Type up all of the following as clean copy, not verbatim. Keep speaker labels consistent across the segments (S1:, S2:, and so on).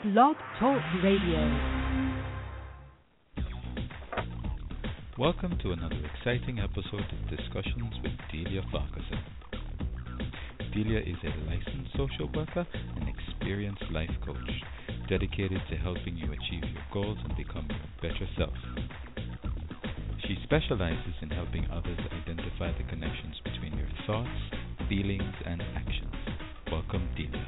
S1: Blog Talk Radio.
S2: Welcome to another exciting episode of Discussions with Delia Farquharson. Delia is a licensed social worker and experienced life coach, dedicated to helping you achieve your goals and become your better self. She specializes in helping others identify the connections between your thoughts, feelings, and actions. Welcome, Delia.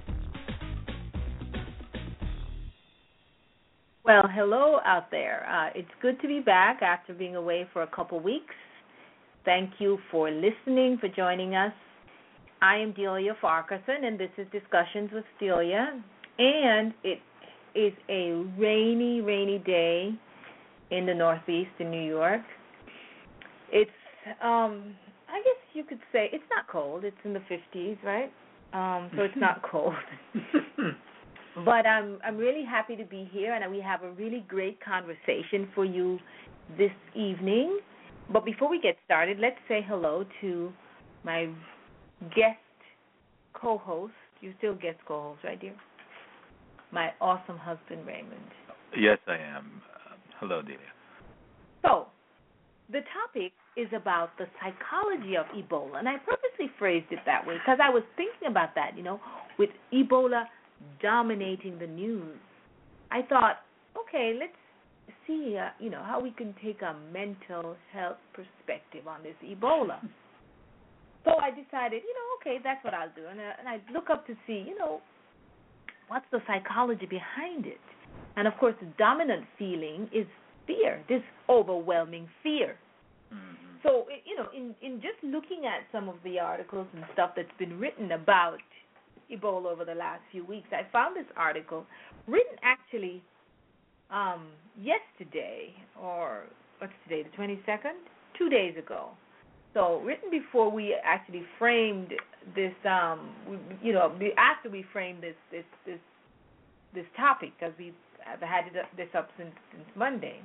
S3: Well, hello out there. It's good to be back after being away for a couple weeks. Thank you for listening, for joining us. I am Delia Farquharson, and this is Discussions with Delia. And it is a rainy, rainy day in the Northeast in New York. It's, I guess you could say, it's not cold. It's in the 50s, right? So it's not cold. But I'm really happy to be here, and we have a really great conversation for you this evening. But before we get started, let's say hello to my guest co-host. You still guest co-host, right, dear? My awesome husband, Raymond.
S4: Yes, I am. Hello, Delia.
S3: So, the topic is about the psychology of Ebola, and I purposely phrased it that way because I was thinking about that, with Ebola dominating the news. I thought, okay, let's see, how we can take a mental health perspective on this Ebola. So I decided, okay, that's what I'll do. And I look up to see, what's the psychology behind it. And, of course, the dominant feeling is fear, this overwhelming fear. Mm-hmm. So, in just looking at some of the articles and stuff that's been written about Ebola over the last few weeks, I found this article written actually yesterday, or what's today, the 22nd? 2 days ago. So written before we actually framed this, after we framed this topic, because we've had this up since Monday.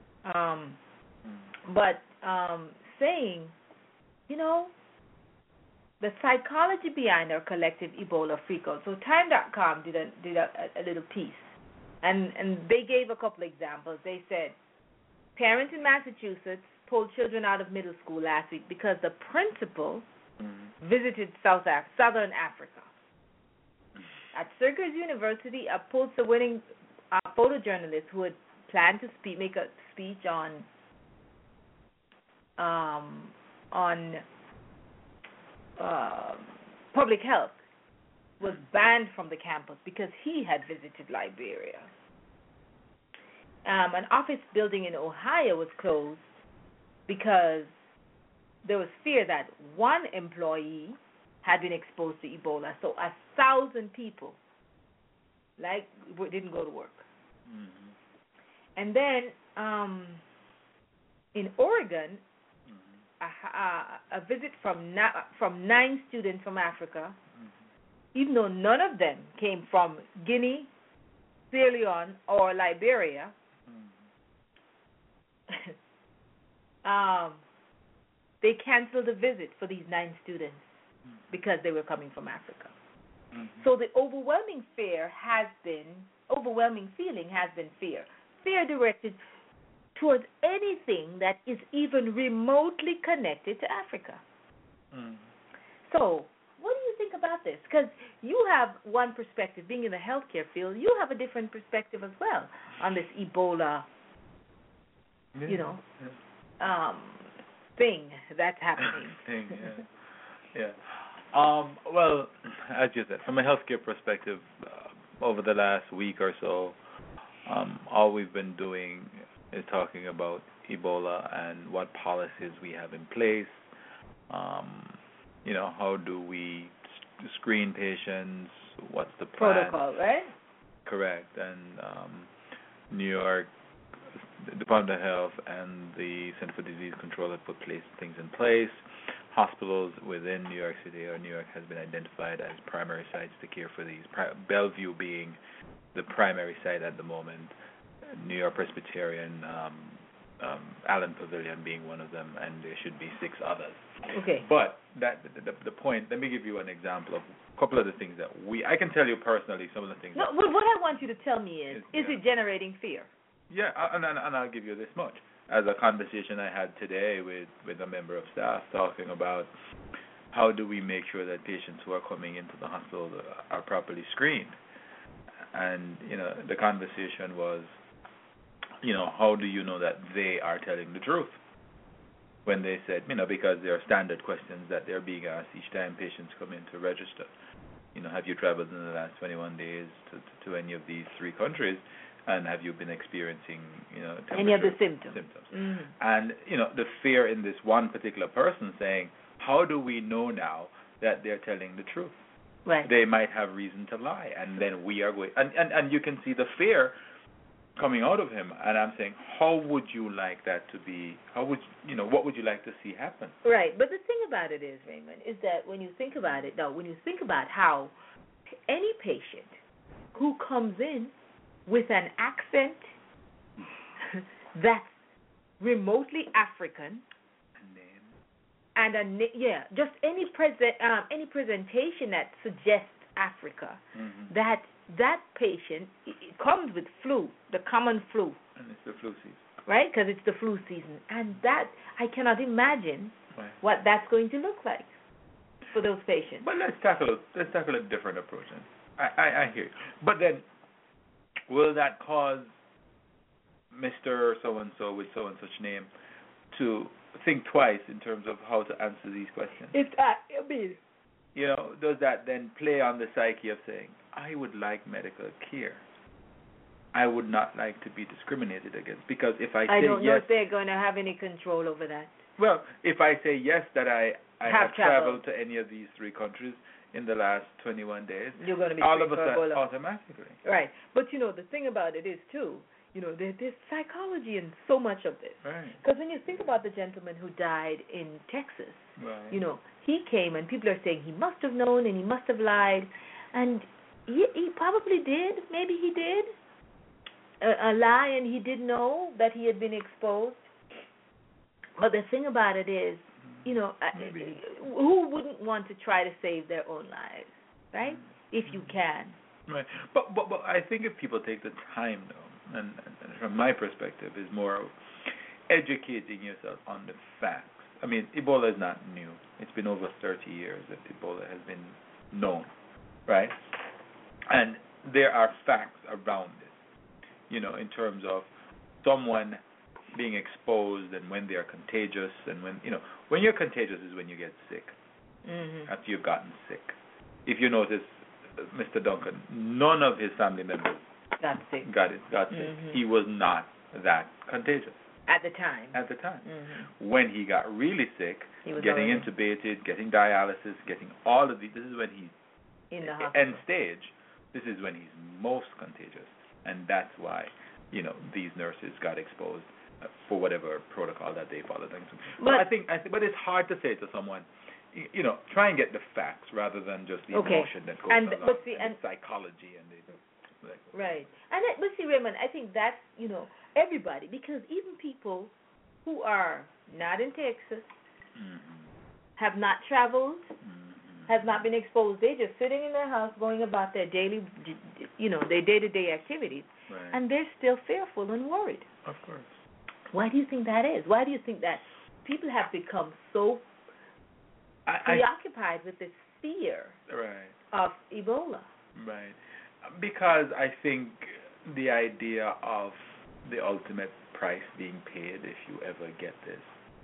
S3: Saying, the psychology behind our collective Ebola freakout. So Time.com did a little piece, and they gave a couple examples. They said, parents in Massachusetts pulled children out of middle school last week because the principal visited Southern Africa. At Syracuse University, a Pulitzer-winning photojournalist who had planned to make a speech on public health was banned from the campus because he had visited Liberia. An office building in Ohio was closed because there was fear that one employee had been exposed to Ebola. So 1,000 people didn't go to work. Mm-hmm. And then in Oregon, a visit from 9 students from Africa, even though none of them came from Guinea, Sierra Leone, or Liberia, they canceled the visit for these 9 students because they were coming from Africa. Mm-hmm. So the overwhelming feeling has been fear. Fear directed towards anything that is even remotely connected to Africa. Mm. So, what do you think about this? Because you have one perspective, being in the healthcare field, you have a different perspective as well on this Ebola, thing that's happening.
S4: Well, as you said, from a healthcare perspective, over the last week or so, all we've been doing is talking about Ebola and what policies we have in place. How do we screen patients? What's the plan?
S3: Protocol, right?
S4: Correct. And New York Department of Health and the Center for Disease Control have put things in place. Hospitals within New York City or New York has been identified as primary sites to care for these. Bellevue being the primary site at the moment. New York Presbyterian Allen Pavilion being one of them, and there should be 6 others.
S3: Okay.
S4: But the point. Let me give you an example of a couple of the things that I can tell you personally. Some of the things.
S3: No, what I want you to tell me is it generating fear?
S4: Yeah, and I'll give you this much. As a conversation I had today with a member of staff talking about how do we make sure that patients who are coming into the hospital are properly screened. And, the conversation was, how do you know that they are telling the truth? When they said, because there are standard questions that they're being asked each time patients come in to register. Have you traveled in the last 21 days to any of these 3 countries? And have you been experiencing,
S3: any of the symptoms?
S4: Mm-hmm. And, the fear in this one particular person saying, how do we know now that they're telling the truth?
S3: Right.
S4: They might have reason to lie, and then we are going. And you can see the fear coming out of him. And I'm saying, how would you like that to be? What would you like to see happen?
S3: Right. But the thing about it is, Raymond, is that when you think about how any patient who comes in with an accent that's remotely African, and just any presentation that suggests Africa,
S4: mm-hmm.
S3: that patient comes with flu, the common flu.
S4: And it's the flu season.
S3: Right, because it's the flu season, and that I cannot imagine what that's going to look like for those patients.
S4: But let's tackle a different approach. I hear you. But then, will that cause Mr. So-and-so with so-and-such name to think twice in terms of how to answer these questions? Does that then play on the psyche of saying, I would like medical care. I would not like to be discriminated against, because if I say yes,
S3: I don't know if they're going to have any control over that.
S4: Well, if I say yes that I have traveled to any of these 3 countries in the last 21 days,
S3: you're going to be
S4: all of a sudden automatically.
S3: Right. But the thing about it is too, there's psychology in so much of this.
S4: Right.
S3: Because when you think about the gentleman who died in Texas,
S4: right.
S3: He came and people are saying he must have known and he must have lied, and he probably did. Maybe he did a lie and he didn't know that he had been exposed. But the thing about it is, who wouldn't want to try to save their own lives, right? If you can.
S4: Right. But I think if people take the time, though, and from my perspective, is more of educating yourself on the facts. I mean, Ebola is not new. It's been over 30 years that Ebola has been known, right? And there are facts around it, in terms of someone being exposed and when they are contagious, and when you're contagious is when you get sick, after you've gotten sick. If you notice, Mr. Duncan, none of his family members
S3: got sick.
S4: Sick. He was not that contagious.
S3: At the time.
S4: When he got really sick, getting intubated, getting dialysis, getting all of these, this is when he's
S3: in the hospital.
S4: End stage, this is when he's most contagious. And that's why, these nurses got exposed for whatever protocol that they followed. But I think, it's hard to say to someone, try and get the facts rather than just the emotion that goes along, and psychology and
S3: right. But see, Raymond, I think that's, everybody, because even people who are not in Texas, have not traveled, have not been exposed, they're just sitting in their house going about their daily, their day-to-day activities, and they're still fearful and worried.
S4: Of course.
S3: Why do you think that is? Why do you think that people have become so preoccupied with this fear of Ebola?
S4: Right. Because I think the idea of the ultimate price being paid if you ever get this,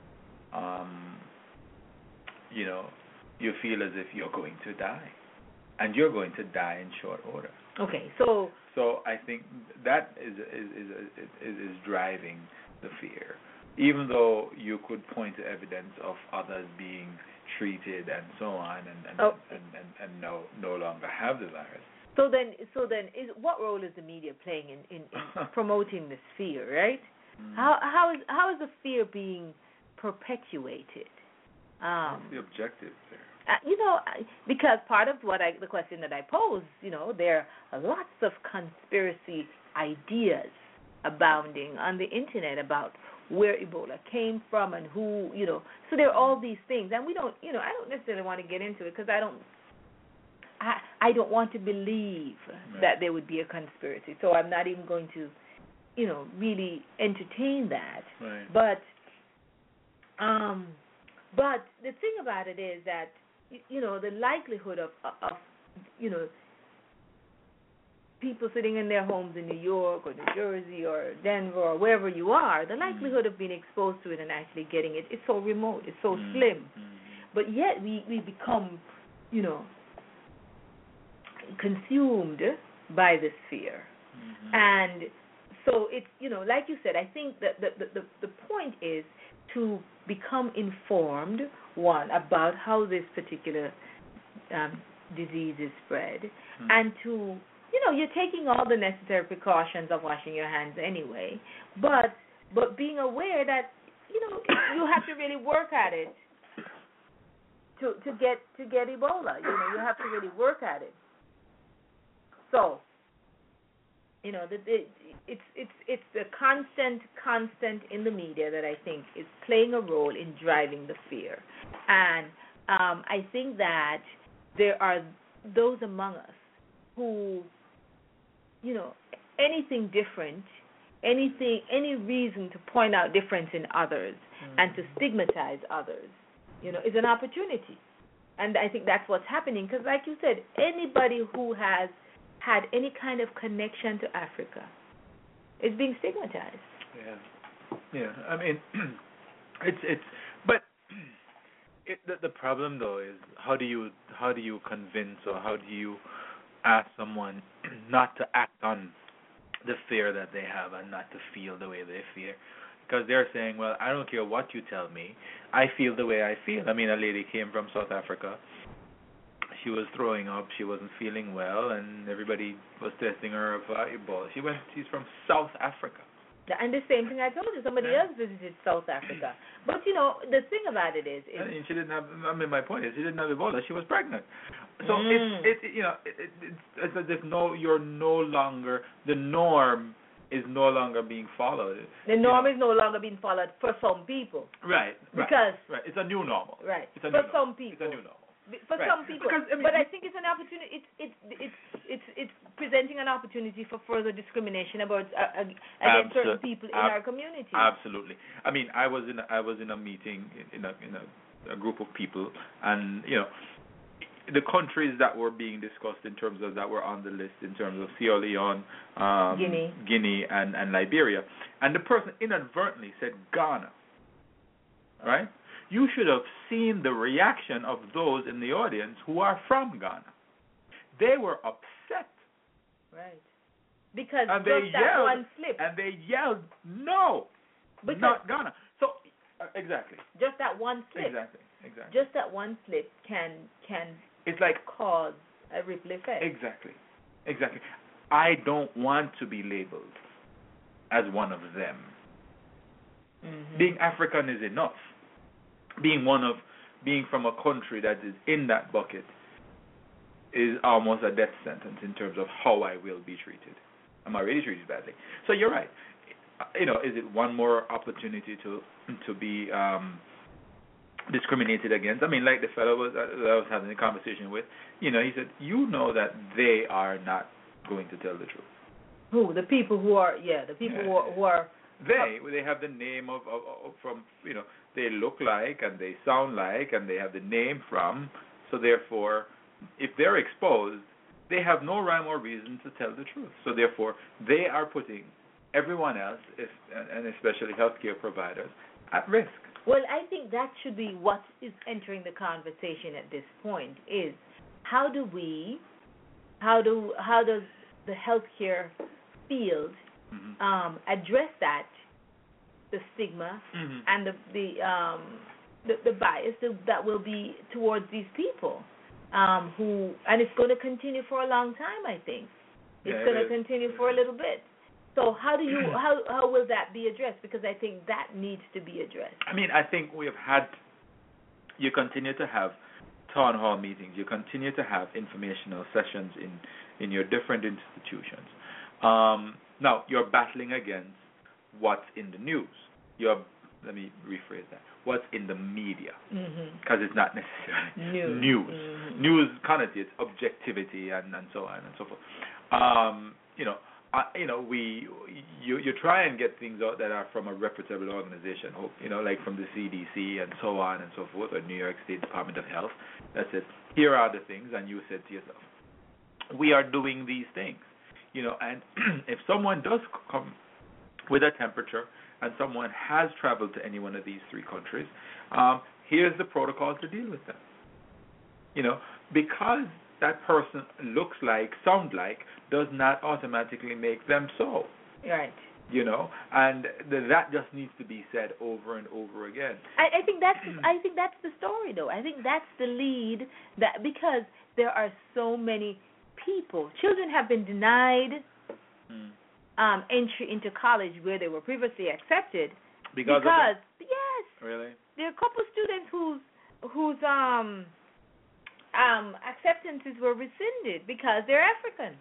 S4: you feel as if you're going to die, and you're going to die in short order.
S3: Okay, so
S4: I think that is driving the fear, even though you could point to evidence of others being treated and so on, and no longer have the virus.
S3: So then, what role is the media playing in promoting this fear, right? How is the fear being perpetuated?
S4: What's the objective there?
S3: Because part of the question that I pose, there are lots of conspiracy ideas abounding on the internet about where Ebola came from and who, so there are all these things, and we don't, I don't necessarily want to get into it because I don't want to believe that there would be a conspiracy, so I'm not even going to, really entertain that.
S4: Right.
S3: But the thing about it is that, the likelihood of people sitting in their homes in New York or New Jersey or Denver or wherever you are, the likelihood of being exposed to it and actually getting it is so remote, it's so slim. But yet we become, consumed by this fear. And so it's, like you said, I think that the point is to become informed, one, about how this particular disease is spread, and to, you're taking all the necessary precautions of washing your hands anyway, but being aware that, you have to really work at it to get Ebola. You have to really work at it. So, it's the constant in the media that I think is playing a role in driving the fear. And I think that there are those among us who, anything different, any reason to point out difference in others and to stigmatize others, is an opportunity. And I think that's what's happening because, like you said, anybody who has had any kind of connection to Africa is being stigmatized.
S4: Yeah. I mean, but the problem though is how do you convince or how do you ask someone not to act on the fear that they have and not to feel the way they feel? Because they're saying, well, I don't care what you tell me, I feel the way I feel. I mean, a lady came from South Africa. She was throwing up. She wasn't feeling well, and everybody was testing her for Ebola. She's from South Africa.
S3: And the same thing I told you. Somebody else visited South Africa. But, the thing about it is
S4: I mean, she didn't have, my point is, she didn't have Ebola. She was pregnant. So it's you're no longer, the norm is no longer being followed.
S3: The norm is no longer being followed for some people.
S4: Right.
S3: Because
S4: it's a new normal.
S3: Right.
S4: It's a
S3: for
S4: new
S3: some
S4: normal.
S3: people.
S4: It's a new normal.
S3: For some people.
S4: Because, I mean,
S3: but I think it's an opportunity. It's presenting an opportunity for further discrimination against certain people in our community.
S4: Absolutely. I mean, I was in a meeting in a group of people, and the countries that were being discussed in terms of that were on the list in terms of Sierra Leone, Guinea, and Liberia, and the person inadvertently said Ghana. Right? You should have seen the reaction of those in the audience who are from Ghana. They were upset.
S3: Right. Because
S4: and
S3: just that one slip.
S4: And they yelled, no, not Ghana. So, exactly.
S3: Just that one slip.
S4: Exactly.
S3: Just that one slip can
S4: it's like
S3: cause a ripple effect.
S4: Exactly. I don't want to be labeled as one of them. Being African is enough. Being from a country that is in that bucket is almost a death sentence in terms of how I will be treated. I'm already treated badly. So you're right. Is it one more opportunity to be discriminated against? I mean, like the fellow that I was having a conversation with, he said, that they are not going to tell the truth.
S3: Who? The people who are, who are.
S4: They have the name of from, they look like and they sound like and they have the name from, so therefore, if they're exposed, they have no rhyme or reason to tell the truth. So therefore, they are putting everyone else, and especially healthcare providers, at risk.
S3: Well, I think that should be what is entering the conversation at this point, is how does the healthcare field address that, the stigma and the bias that will be towards these people, and it's going to continue for a long time. I think it's going to continue for a little bit. So how will that be addressed? Because I think that needs to be addressed. I
S4: mean, I think you continue to have town hall meetings. You continue to have informational sessions in your different institutions. Now, you're battling against what's in the news. let me rephrase that. What's in the media?
S3: Mhm.
S4: Because it's not necessarily
S3: News.
S4: news.
S3: Mhm.
S4: News connotates objectivity and so on and so forth. You know, you try and get things out that are from a reputable organization. You know, like from the CDC and so on and so forth, or New York State Department of Health. That says, here are the things, and you said to yourself, we are doing these things. You know, and if someone does come with a temperature and someone has traveled to any one of these three countries, here's the protocol to deal with them. You know, because that person looks like, sound like, does not automatically make them so.
S3: Right.
S4: You know, and that just needs to be said over and over again.
S3: I think that's the story, though. I think that's the lead, that because there are so many people, children have been denied entry into college where they were previously accepted
S4: because
S3: yes,
S4: really,
S3: there are a couple of students whose acceptances were rescinded because they're African.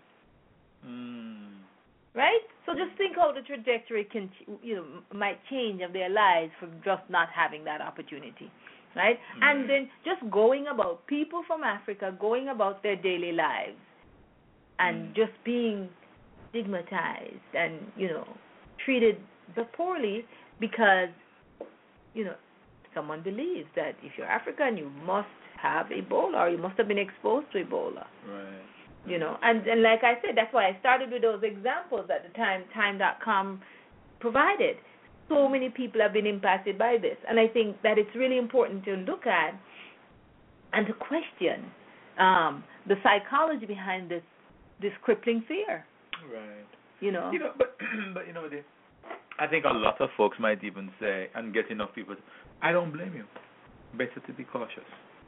S3: Right? So just think how the trajectory can, might change of their lives for just not having that opportunity, right? And then just going about, people from Africa going about their daily lives and just being stigmatized and, treated poorly because, someone believes that if you're African, you must have Ebola or you must have been exposed to Ebola.
S4: Right.
S3: And like I said, that's why I started with those examples at the time.com provided. So many people have been impacted by this. And I think that it's really important to look at and to question the psychology behind this crippling fear.
S4: Right. But I think a lot of folks might even say, and get enough people, I don't blame you. Better to be cautious.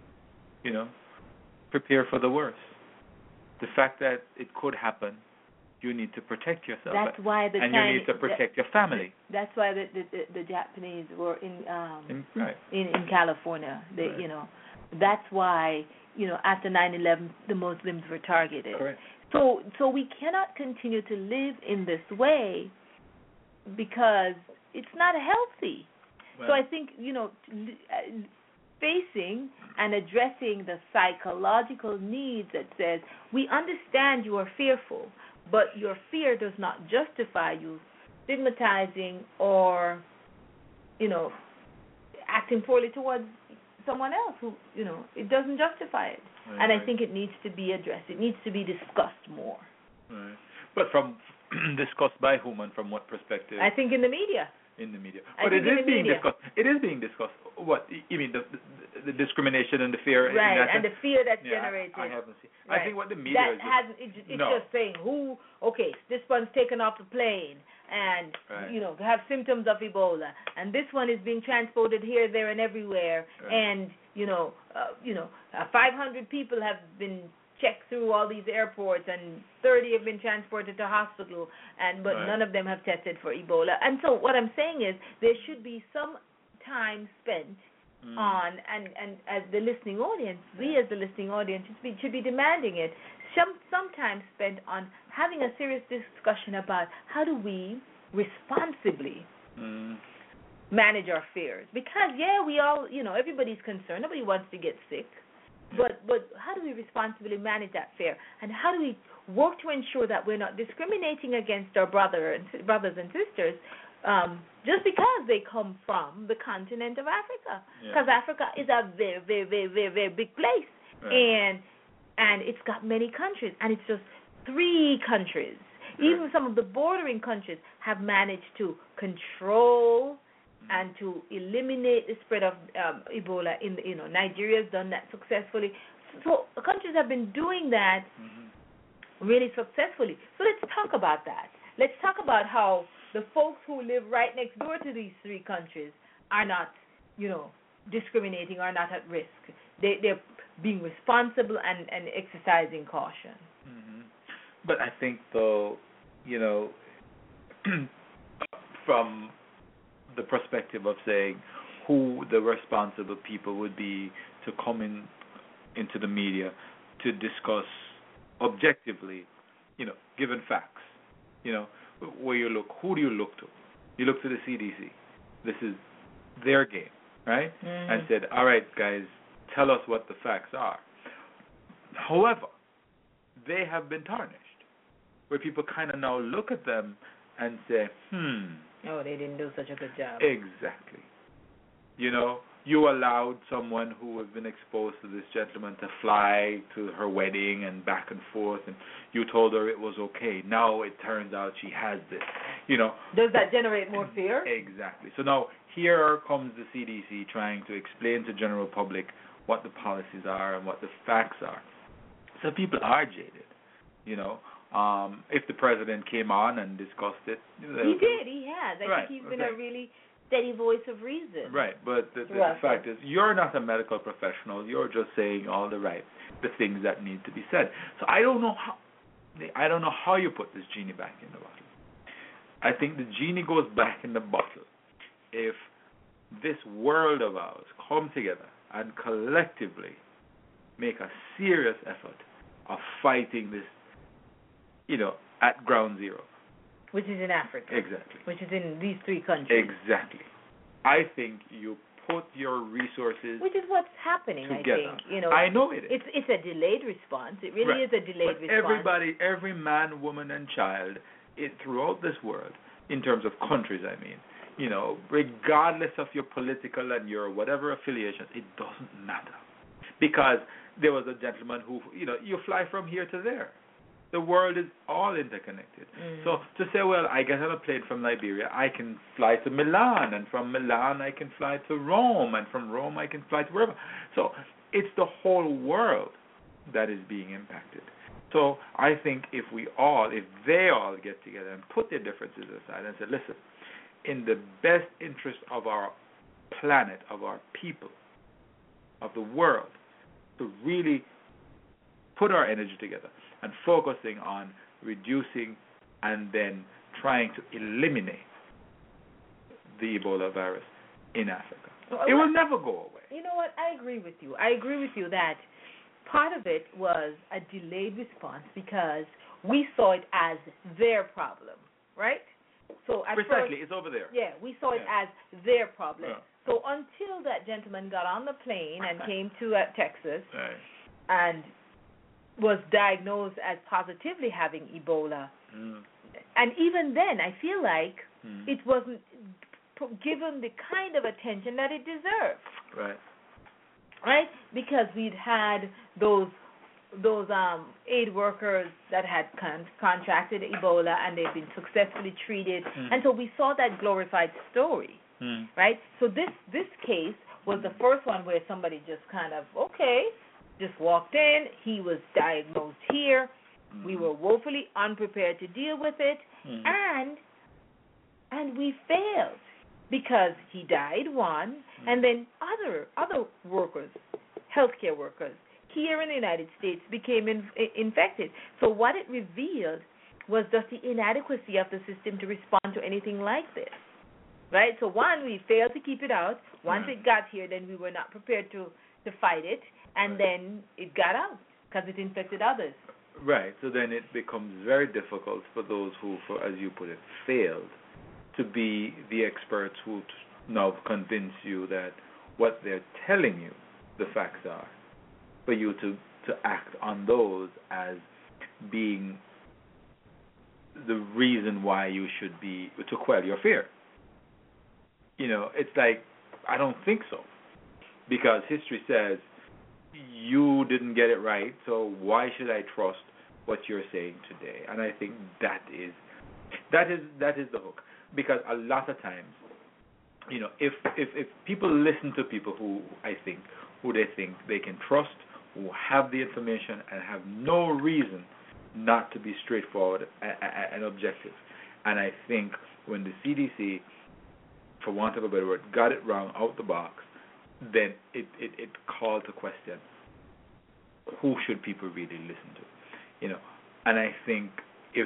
S4: Prepare for the worst. The fact that it could happen, you need to protect yourself.
S3: That's why
S4: you need to protect your family.
S3: That's why the Japanese were in California. That's why after 9/11 the Muslims were targeted.
S4: Correct.
S3: So we cannot continue to live in this way because it's not healthy.
S4: Well,
S3: so I think facing and addressing the psychological needs that says, we understand you are fearful, but your fear does not justify you stigmatizing or, acting poorly towards someone else who, it doesn't justify it.
S4: Right,
S3: and I think it needs to be addressed. It needs to be discussed more.
S4: Right. But from discussed by whom and from what perspective?
S3: I think in the media.
S4: In the media. But it is being discussed. It is being discussed. What you mean, the discrimination and the fear?
S3: Right, and the fear that's generated.
S4: I haven't seen.
S3: Right.
S4: I think what the media
S3: it's just saying this one's taken off the plane and have symptoms of Ebola, and this one is being transported here, there, and everywhere, and 500 people have been checked through all these airports, and 30 have been transported to hospital, but none of them have tested for Ebola. And so what I'm saying is there should be some time spent on, and as the listening audience, we as the listening audience should be demanding it, some time spent on having a serious discussion about how do we responsibly manage our fears. Because, we all, everybody's concerned. Nobody wants to get sick. But how do we responsibly manage that fear? And how do we work to ensure that we're not discriminating against our brothers and sisters just because they come from the continent of Africa? Because Africa is a very, very, very, very, very big place. Right. And it's got many countries. And it's just 3 countries. Even some of the bordering countries have managed to control and to eliminate the spread of Ebola. Nigeria's done that successfully. So countries have been doing that really successfully. So let's talk about that. Let's talk about how the folks who live right next door to these 3 countries are not, discriminating, are not at risk. They're being responsible and exercising caution.
S4: But I think, though, from the perspective of saying who the responsible people would be to come into the media to discuss objectively, given facts, where you look, who do you look to? You look to the CDC. This is their game, right? And said, all right, guys, tell us what the facts are. However, they have been tarnished, where people kind of now look at them and say,
S3: oh, they didn't do such a good job.
S4: Exactly. You know, you allowed someone who has been exposed to this gentleman to fly to her wedding and back and forth, and you told her it was okay. Now it turns out she has this. You know.
S3: Does that generate more fear?
S4: Exactly. So now here comes the CDC trying to explain to the general public what the policies are and what the facts are. So people are jaded, you know. If the president came on and discussed it.
S3: He did. He has. I think he's been a really steady voice of reason.
S4: Right, but the fact is, you're not a medical professional. You're just saying all the things that need to be said. So I don't know how you put this genie back in the bottle. I think the genie goes back in the bottle if this world of ours come together and collectively make a serious effort of fighting this, you know, at ground zero.
S3: Which is in Africa.
S4: Exactly.
S3: Which is in these 3 countries.
S4: Exactly. I think you put your resources
S3: which is what's happening,
S4: together.
S3: I think. You know,
S4: I know it is.
S3: It's a delayed response. It really is a delayed response.
S4: Everybody, every man, woman, and child throughout this world, in terms of countries, I mean, you know, regardless of your political and your whatever affiliations, it doesn't matter. Because there was a gentleman who, you know, you fly from here to there. The world is all interconnected. So to say, well, I get on a plane from Liberia, I can fly to Milan, and from Milan I can fly to Rome, and from Rome I can fly to wherever. So it's the whole world that is being impacted. So I think if they all get together and put their differences aside and say, listen, in the best interest of our planet, of our people, of the world, to really put our energy together and focusing on reducing and then trying to eliminate the Ebola virus in Africa. It will never go away.
S3: You know what? I agree with you. I agree with you that part of it was a delayed response because we saw it as their problem, right? So at
S4: Precisely,
S3: first,
S4: it's over there.
S3: Yeah, we saw it as their problem.
S4: Yeah.
S3: So until that gentleman got on the plane and came to Texas and was diagnosed as positively having Ebola, and even then, I feel like it wasn't given the kind of attention that it deserved. Right? Because we'd had those aid workers that had contracted Ebola and they've been successfully treated, and so we saw that glorified story. Right? So this case was the first one where somebody just kind of just walked in. He was diagnosed here. We were woefully unprepared to deal with it, and we failed because he died, one, and then other workers, healthcare workers here in the United States became infected. So what it revealed was just the inadequacy of the system to respond to anything like this. Right? So one, we failed to keep it out. Once it got here, then we were not prepared to fight it, and then it got out because it infected others.
S4: Right. So then it becomes very difficult for those who, as you put it, failed to be the experts who now convince you that what they're telling you, the facts are, for you to act on those as being the reason why you should be, to quell your fear. You know, it's like, I don't think so. Because history says you didn't get it right, so why should I trust what you're saying today? And I think that is the hook. Because a lot of times, you know, if people listen to people who they think they can trust, who have the information and have no reason not to be straightforward and objective. And I think when the CDC, for want of a better word, got it wrong out the box, then it called to question who should people really listen to, you know. And I think if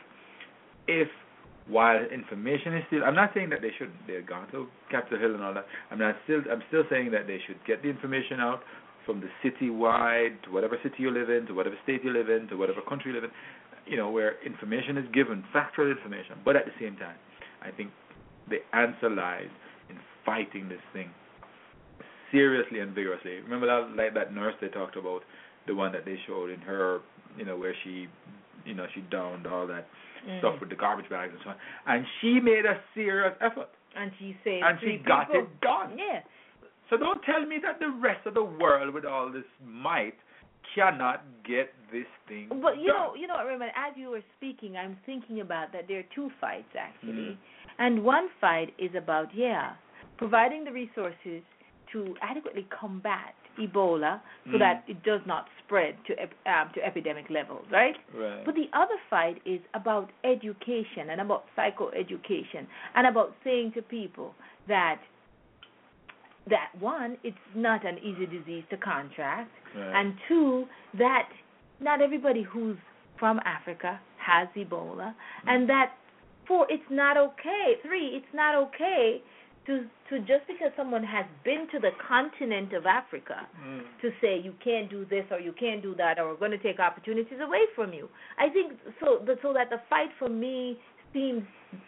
S4: while information is still, I'm not saying that they shouldn't. They've gone to Capitol Hill and all that. I'm still saying that they should get the information out from the city-wide, to whatever city you live in, to whatever state you live in, to whatever country you live in, you know, where information is given, factual information. But at the same time, I think the answer lies fighting this thing seriously and vigorously. Remember that nurse they talked about, the one that they showed in her, where she downed all that stuff with the garbage bags and so on, and she made a serious effort,
S3: and she saved
S4: and she got it done.
S3: Yeah.
S4: So don't tell me that the rest of the world with all this might cannot get this thing done.
S3: But you know, remember, as you were speaking, I'm thinking about that there are two fights actually, and one fight is about providing the resources to adequately combat Ebola so that it does not spread to epidemic levels, right?
S4: Right.
S3: But the other fight is about education and about psychoeducation and about saying to people that one, it's not an easy disease to contract, and two, that not everybody who's from Africa has Ebola, and that four, it's not okay. Three, it's not okay to just because someone has been to the continent of Africa to say you can't do this or you can't do that or we're going to take opportunities away from you. I think so that the fight for me seems,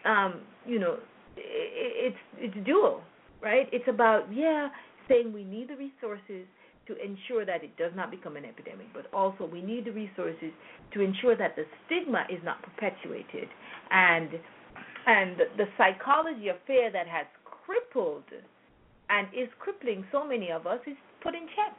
S3: it's dual, right? It's about, saying we need the resources to ensure that it does not become an epidemic, but also we need the resources to ensure that the stigma is not perpetuated and the psychology of fear that has crippled and is crippling so many of us is put in check.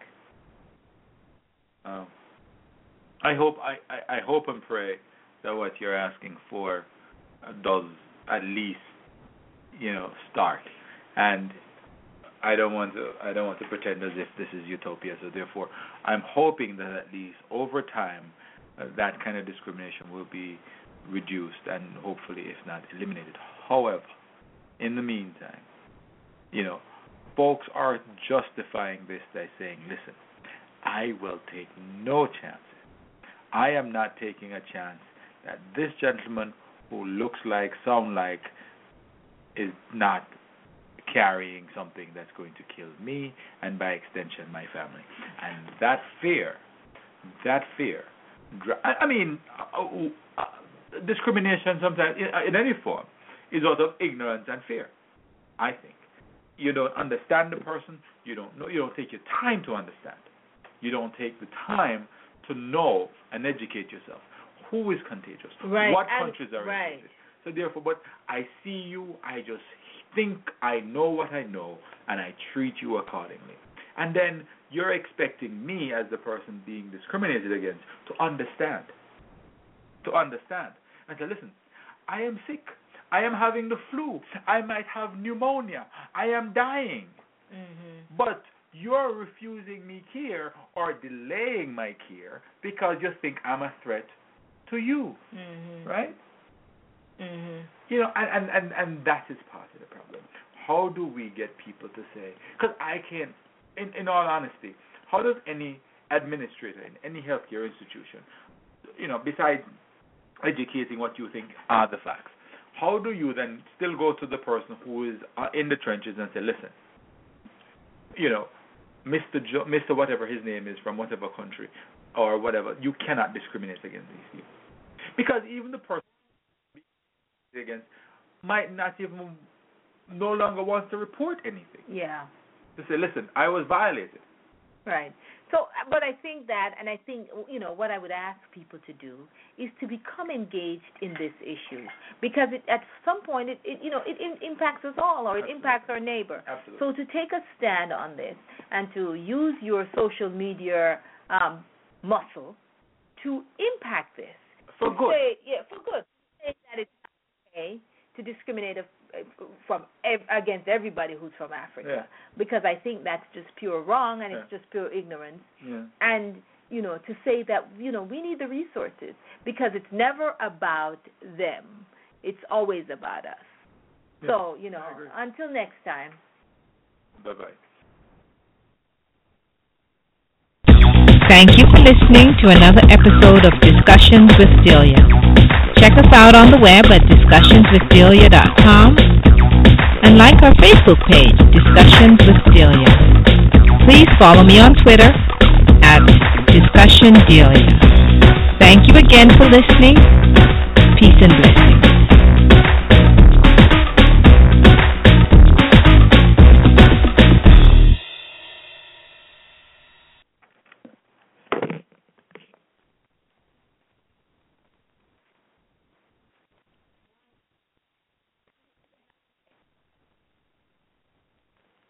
S4: I hope and pray that what you're asking for does at least start. And I don't want to pretend as if this is utopia. So therefore, I'm hoping that at least over time that kind of discrimination will be reduced and hopefully, if not eliminated. However, in the meantime, folks are justifying this by saying, listen, I will take no chances. I am not taking a chance that this gentleman who looks like, sound like, is not carrying something that's going to kill me and by extension my family. And that fear, discrimination sometimes in any form is out of ignorance and fear, I think. You don't understand the person. You don't know. You don't take your time to understand. You don't take the time to know and educate yourself. Who is contagious?
S3: Right.
S4: What countries are contagious? So therefore, but I see you. I just think I know what I know, and I treat you accordingly. And then you're expecting me, as the person being discriminated against, to understand. And say, listen, I am sick. I am having the flu. I might have pneumonia. I am dying. But you're refusing me care or delaying my care because you think I'm a threat to you. Right? And that is part of the problem. How do we get people to say, because I can't, in all honesty, how does any administrator in any healthcare institution, besides educating what you think are the facts, how do you then still go to the person who is in the trenches and say, listen, Mr. whatever his name is from whatever country or whatever, you cannot discriminate against these people. Because even the person against might not even no longer wants to report anything.
S3: Yeah.
S4: To say, listen, I was violated.
S3: Right. So, but I think that, and I think, what I would ask people to do is to become engaged in this issue, because at some point it impacts us all, or it impacts our neighbor.
S4: Absolutely.
S3: So to take a stand on this and to use your social media muscle to impact this.
S4: For good.
S3: For good. Say that it's okay to discriminate against everybody who's from Africa, because I think that's just pure wrong and it's just pure ignorance. And to say that we need the resources, because it's never about them, it's always about us. So until next time.
S4: Bye-bye.
S1: Thank you for listening to another episode of Discussions with Delia. Check us out on the web at discussionswithdelia.com and like our Facebook page, Discussions with Delia. Please follow me on Twitter at DiscussionDelia. Thank you again for listening. Peace and blessings.